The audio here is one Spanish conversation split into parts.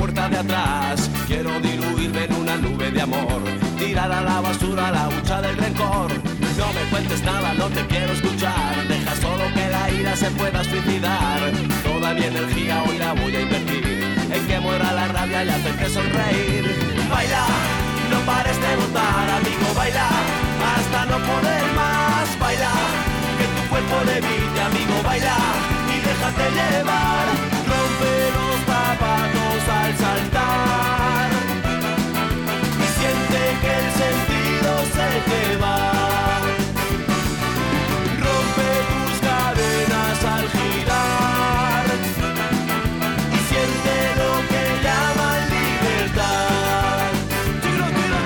puerta de atrás. Quiero diluirme en una nube de amor, tirar a la basura la hucha del rencor. No me cuentes nada, no te quiero escuchar. Deja solo que la ira se pueda suicidar. Toda mi energía hoy la voy a invertir en que muera la rabia y hacerte sonreír. Baila, no pares de votar, amigo, baila hasta no poder más. Baila, que tu cuerpo levite, amigo, baila y déjate llevar. Rompe los zapatos al saltar y siente que el sentido se te va. Rompe tus cadenas al girar y siente lo que llaman libertad. Tiro, tiro,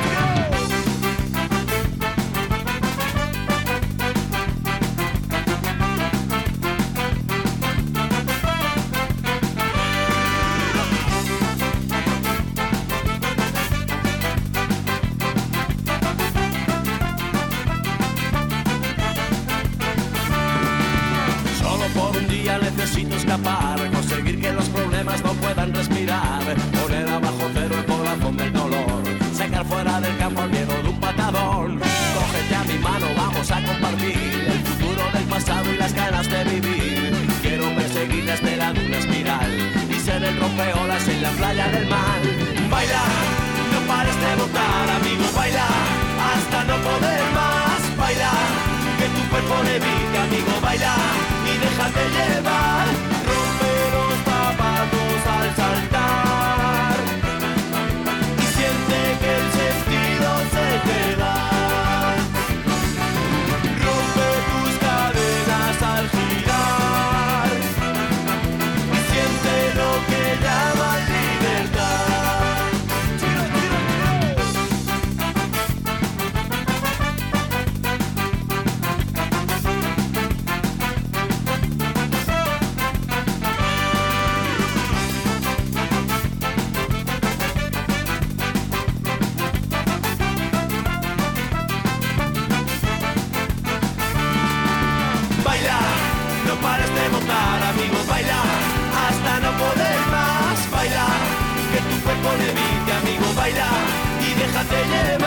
necesito escapar, conseguir que los problemas no puedan respirar, poner abajo cero el corazón del dolor, sacar fuera del campo el miedo de un patadón. Cógete a mi mano, vamos a compartir el futuro del pasado y las ganas de vivir. Quiero perseguir la estela de una espiral y ser el rompeolas en la playa del mal. Baila, no pares de votar, amigo, baila hasta no poder más. Baila, que tu cuerpo levite, amigo, baila y déjate llevar. Rompe los zapatos al saltar y siente que el sentido se te da. Rompe tus cadenas al girar y siente lo que llaman libertad. Amigos, baila hasta no poder más. Baila, que tu cuerpo levite, amigo, baila y déjate llevar.